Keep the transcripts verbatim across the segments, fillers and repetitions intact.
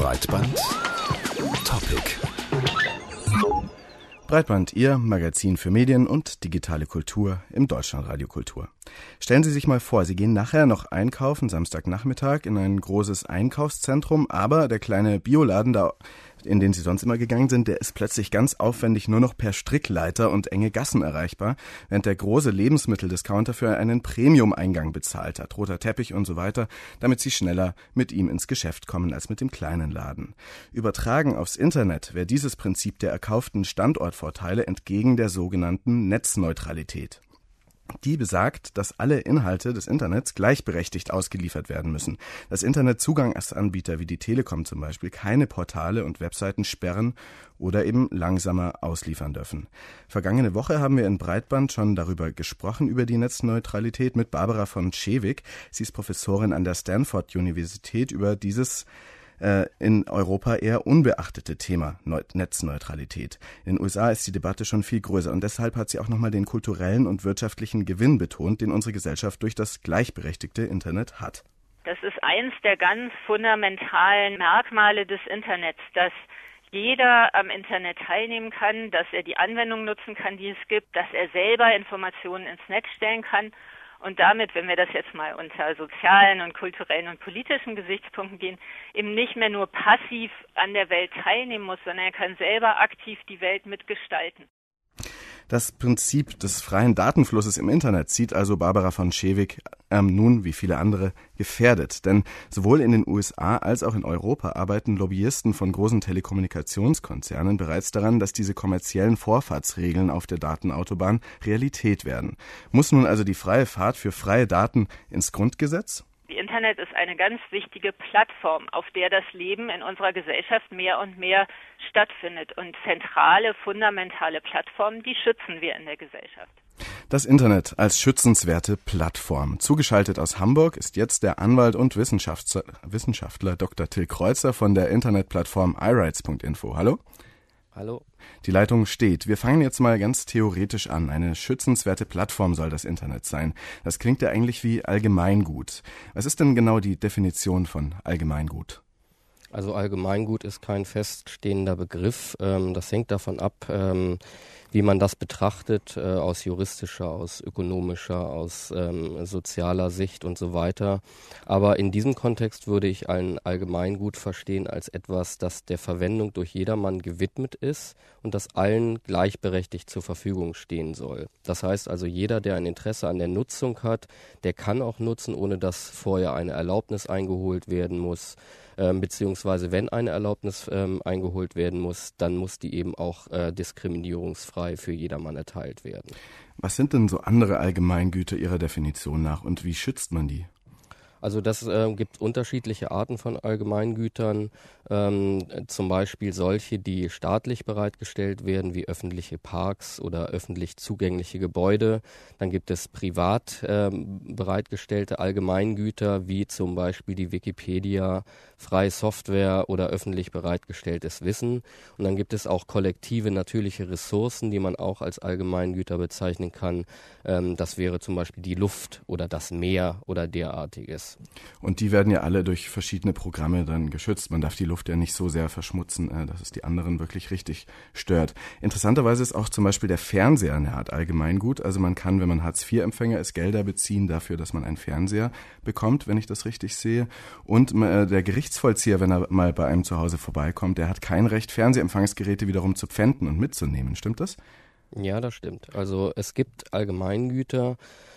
Breitband Topic. Breitband, Ihr Magazin für Medien und digitale Kultur im Deutschlandradio Kultur. Stellen Sie sich mal vor, Sie gehen nachher noch einkaufen, Samstagnachmittag, in ein großes Einkaufszentrum, aber der kleine Bioladen, da, in den Sie sonst immer gegangen sind, der ist plötzlich ganz aufwendig nur noch per Strickleiter und enge Gassen erreichbar, während der große Lebensmitteldiscounter für einen Premium-Eingang bezahlt hat, roter Teppich und so weiter, damit Sie schneller mit ihm ins Geschäft kommen als mit dem kleinen Laden. Übertragen aufs Internet wäre dieses Prinzip der erkauften Standortvorteile entgegen der sogenannten Netzneutralität. Die besagt, dass alle Inhalte des Internets gleichberechtigt ausgeliefert werden müssen. Das Internetzugangsanbieter wie die Telekom zum Beispiel keine Portale und Webseiten sperren oder eben langsamer ausliefern dürfen. Vergangene Woche haben wir in Breitband schon darüber gesprochen, über die Netzneutralität mit Barbara von Schewick. Sie ist Professorin an der Stanford-Universität über dieses in Europa eher unbeachtete Thema Netzneutralität. In den U S A ist die Debatte schon viel größer und deshalb hat sie auch nochmal den kulturellen und wirtschaftlichen Gewinn betont, den unsere Gesellschaft durch das gleichberechtigte Internet hat. Das ist eins der ganz fundamentalen Merkmale des Internets, dass jeder am Internet teilnehmen kann, dass er die Anwendung nutzen kann, die es gibt, dass er selber Informationen ins Netz stellen kann. Und damit, wenn wir das jetzt mal unter sozialen und kulturellen und politischen Gesichtspunkten gehen, eben nicht mehr nur passiv an der Welt teilnehmen muss, sondern er kann selber aktiv die Welt mitgestalten. Das Prinzip des freien Datenflusses im Internet sieht also Barbara von Schewick ähm, nun, wie viele andere, gefährdet. Denn sowohl in den U S A als auch in Europa arbeiten Lobbyisten von großen Telekommunikationskonzernen bereits daran, dass diese kommerziellen Vorfahrtsregeln auf der Datenautobahn Realität werden. Muss nun also die freie Fahrt für freie Daten ins Grundgesetz? Die Internet ist eine ganz wichtige Plattform, auf der das Leben in unserer Gesellschaft mehr und mehr stattfindet. Und zentrale, fundamentale Plattformen, die schützen wir in der Gesellschaft. Das Internet als schützenswerte Plattform. Zugeschaltet aus Hamburg ist jetzt der Anwalt und Wissenschaftler, Wissenschaftler Doktor Till Kreuzer von der Internetplattform i rights punkt info. Hallo? Hallo. Die Leitung steht. Wir fangen jetzt mal ganz theoretisch an. Eine schützenswerte Plattform soll das Internet sein. Das klingt ja eigentlich wie Allgemeingut. Was ist denn genau die Definition von Allgemeingut? Also Allgemeingut ist kein feststehender Begriff. Das hängt davon ab, wie man das betrachtet, aus juristischer, aus ökonomischer, aus sozialer Sicht und so weiter. Aber in diesem Kontext würde ich ein Allgemeingut verstehen als etwas, das der Verwendung durch jedermann gewidmet ist und das allen gleichberechtigt zur Verfügung stehen soll. Das heißt also, jeder, der ein Interesse an der Nutzung hat, der kann auch nutzen, ohne dass vorher eine Erlaubnis eingeholt werden muss. Ähm, beziehungsweise wenn eine Erlaubnis ähm, eingeholt werden muss, dann muss die eben auch äh, diskriminierungsfrei für jedermann erteilt werden. Was sind denn so andere Allgemeingüter Ihrer Definition nach und wie schützt man die? Also das äh, gibt unterschiedliche Arten von Allgemeingütern, ähm, zum Beispiel solche, die staatlich bereitgestellt werden, wie öffentliche Parks oder öffentlich zugängliche Gebäude. Dann gibt es privat ähm, bereitgestellte Allgemeingüter, wie zum Beispiel die Wikipedia, freie Software oder öffentlich bereitgestelltes Wissen. Und dann gibt es auch kollektive natürliche Ressourcen, die man auch als Allgemeingüter bezeichnen kann. Ähm, das wäre zum Beispiel die Luft oder das Meer oder derartiges. Und die werden ja alle durch verschiedene Programme dann geschützt. Man darf die Luft ja nicht so sehr verschmutzen, dass es die anderen wirklich richtig stört. Interessanterweise ist auch zum Beispiel der Fernseher eine Art Allgemeingut. Also man kann, wenn man Hartz vier Empfänger ist, Gelder beziehen dafür, dass man einen Fernseher bekommt, wenn ich das richtig sehe. Und der Gerichtsvollzieher, wenn er mal bei einem zu Hause vorbeikommt, der hat kein Recht, Fernsehempfangsgeräte wiederum zu pfänden und mitzunehmen. Stimmt das? Ja, das stimmt. Also es gibt Allgemeingüter,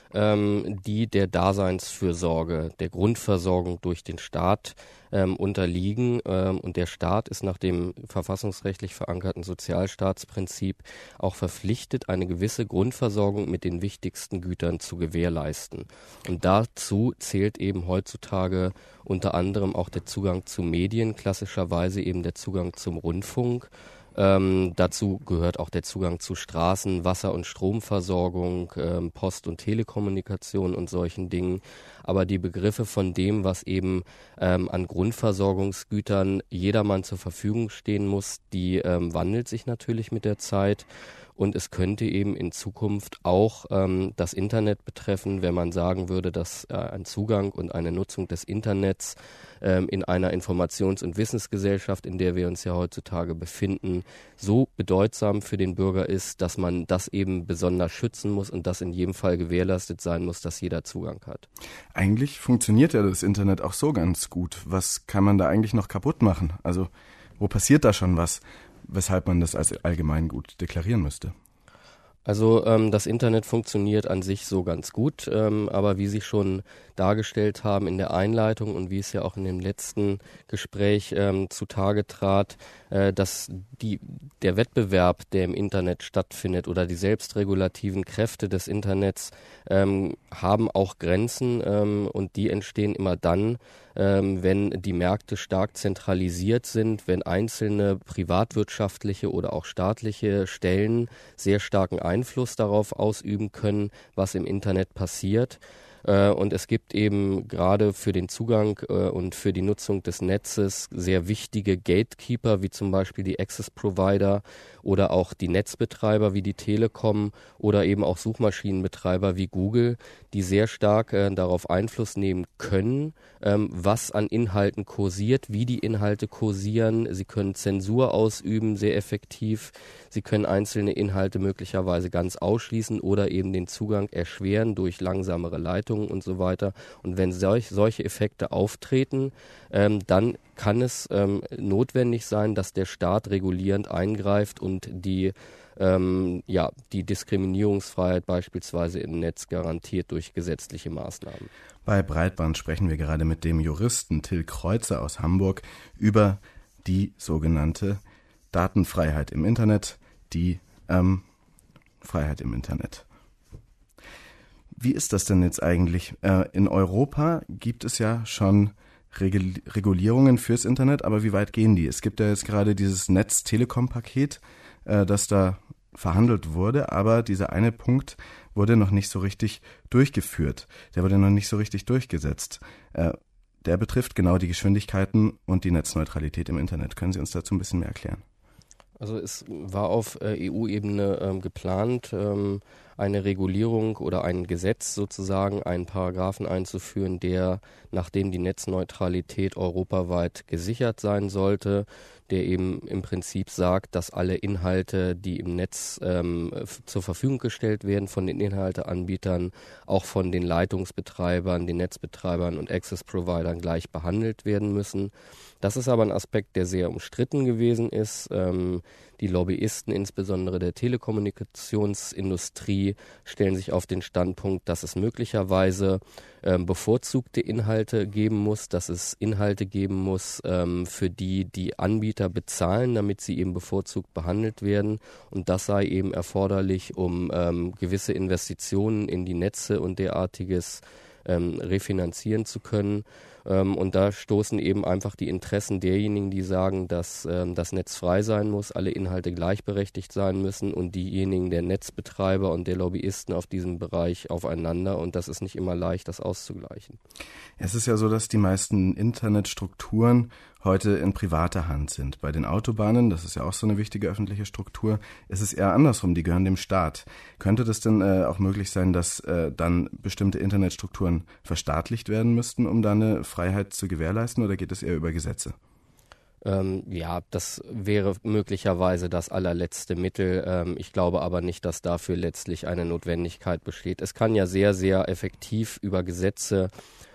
ähm, die der Daseinsfürsorge, der Grundversorgung durch den Staat ähm, unterliegen. Ähm, und der Staat ist nach dem verfassungsrechtlich verankerten Sozialstaatsprinzip auch verpflichtet, eine gewisse Grundversorgung mit den wichtigsten Gütern zu gewährleisten. Und dazu zählt eben heutzutage unter anderem auch der Zugang zu Medien, klassischerweise eben der Zugang zum Rundfunk. Ähm, dazu gehört auch der Zugang zu Straßen, Wasser- und Stromversorgung, ähm, Post- und Telekommunikation und solchen Dingen. Aber die Begriffe von dem, was eben ähm, an Grundversorgungsgütern jedermann zur Verfügung stehen muss, die ähm, wandelt sich natürlich mit der Zeit. Und es könnte eben in Zukunft auch ähm, das Internet betreffen, wenn man sagen würde, dass äh, ein Zugang und eine Nutzung des Internets ähm, in einer Informations- und Wissensgesellschaft, in der wir uns ja heutzutage befinden, so bedeutsam für den Bürger ist, dass man das eben besonders schützen muss und dass in jedem Fall gewährleistet sein muss, dass jeder Zugang hat. Eigentlich funktioniert ja das Internet auch so ganz gut. Was kann man da eigentlich noch kaputt machen? Also wo passiert da schon was, weshalb man das als Allgemeingut deklarieren müsste? Also ähm, das Internet funktioniert an sich so ganz gut, ähm, aber wie Sie schon dargestellt haben in der Einleitung und wie es ja auch in dem letzten Gespräch ähm, zutage trat, äh, dass die, der Wettbewerb, der im Internet stattfindet oder die selbstregulativen Kräfte des Internets ähm, haben auch Grenzen ähm, und die entstehen immer dann, ähm, wenn die Märkte stark zentralisiert sind, wenn einzelne privatwirtschaftliche oder auch staatliche Stellen sehr starken Einfluss darauf ausüben können, was im Internet passiert. Und es gibt eben gerade für den Zugang und für die Nutzung des Netzes sehr wichtige Gatekeeper, wie zum Beispiel die Access-Provider oder auch die Netzbetreiber wie die Telekom oder eben auch Suchmaschinenbetreiber wie Google, die sehr stark äh, darauf Einfluss nehmen können, ähm, was an Inhalten kursiert, wie die Inhalte kursieren. Sie können Zensur ausüben, sehr effektiv. Sie können einzelne Inhalte möglicherweise ganz ausschließen oder eben den Zugang erschweren durch langsamere Leitungen und so weiter. Und wenn solch, solche Effekte auftreten, ähm, dann kann es ähm, notwendig sein, dass der Staat regulierend eingreift und die ähm, ja, die Diskriminierungsfreiheit beispielsweise im Netz garantiert durch gesetzliche Maßnahmen. Bei Breitband sprechen wir gerade mit dem Juristen Till Kreuzer aus Hamburg über die sogenannte Datenfreiheit im Internet, die ähm, Freiheit im Internet. Wie ist das denn jetzt eigentlich? Äh, in Europa gibt es ja schon Regul- Regulierungen fürs Internet, aber wie weit gehen die? Es gibt ja jetzt gerade dieses Netz-Telekom-Paket, äh, das da verhandelt wurde, aber dieser eine Punkt wurde noch nicht so richtig durchgeführt. Der wurde noch nicht so richtig durchgesetzt. Äh, der betrifft genau die Geschwindigkeiten und die Netzneutralität im Internet. Können Sie uns dazu ein bisschen mehr erklären? Also es war auf äh, E U-Ebene ähm, geplant, ähm, eine Regulierung oder ein Gesetz sozusagen, einen Paragraphen einzuführen, der, nachdem die Netzneutralität europaweit gesichert sein sollte, der eben im Prinzip sagt, dass alle Inhalte, die im Netz ähm, f- zur Verfügung gestellt werden von den Inhalteanbietern, auch von den Leitungsbetreibern, den Netzbetreibern und Access-Providern gleich behandelt werden müssen. Das ist aber ein Aspekt, der sehr umstritten gewesen ist. Ähm, die Lobbyisten, insbesondere der Telekommunikationsindustrie, stellen sich auf den Standpunkt, dass es möglicherweise ähm, bevorzugte Inhalte geben muss, dass es Inhalte geben muss, ähm, für die die Anbieter bezahlen, damit sie eben bevorzugt behandelt werden. Und das sei eben erforderlich, um ähm, gewisse Investitionen in die Netze und derartiges ähm, refinanzieren zu können. Ähm, und da stoßen eben einfach die Interessen derjenigen, die sagen, dass ähm, das Netz frei sein muss, alle Inhalte gleichberechtigt sein müssen und diejenigen der Netzbetreiber und der Lobbyisten auf diesem Bereich aufeinander. Und das ist nicht immer leicht, das auszugleichen. Es ist ja so, dass die meisten Internetstrukturen heute in privater Hand sind. Bei den Autobahnen, das ist ja auch so eine wichtige öffentliche Struktur, ist es eher andersrum, die gehören dem Staat. Könnte das denn äh, auch möglich sein, dass äh, dann bestimmte Internetstrukturen verstaatlicht werden müssten, um da eine Freiheit zu gewährleisten, oder geht es eher über Gesetze? Ähm, ja, das wäre möglicherweise das allerletzte Mittel. Ähm, ich glaube aber nicht, dass dafür letztlich eine Notwendigkeit besteht. Es kann ja sehr, sehr effektiv über Gesetze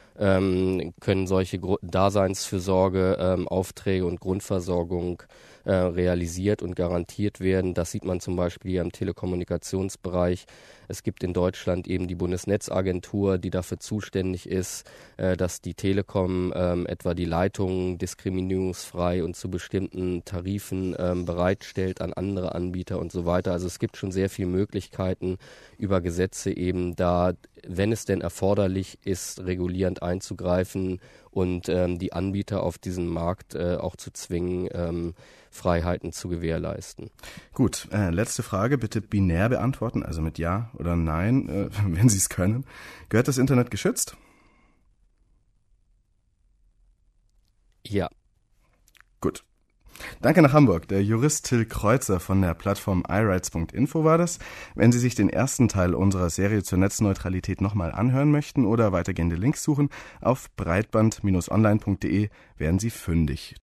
ähm, können solche Gru- Daseinsfürsorge, ähm, Aufträge und Grundversorgung äh, realisiert und garantiert werden. Das sieht man zum Beispiel hier im Telekommunikationsbereich. Es gibt in Deutschland eben die Bundesnetzagentur, die dafür zuständig ist, äh, dass die Telekom ähm, etwa die Leitungen diskriminierungsfrei und zu bestimmten Tarifen ähm, bereitstellt an andere Anbieter und so weiter. Also es gibt schon sehr viele Möglichkeiten über Gesetze eben da, wenn es denn erforderlich ist, regulierend einzugreifen und ähm, die Anbieter auf diesem Markt äh, auch zu zwingen, ähm, Freiheiten zu gewährleisten. Gut, äh, letzte Frage, bitte binär beantworten, also mit Ja oder Nein, äh, wenn Sie es können. Gehört das Internet geschützt? Ja. Gut. Danke nach Hamburg. Der Jurist Till Kreuzer von der Plattform i rights punkt info war das. Wenn Sie sich den ersten Teil unserer Serie zur Netzneutralität nochmal anhören möchten oder weitergehende Links suchen, auf breitband Bindestrich online punkt de werden Sie fündig.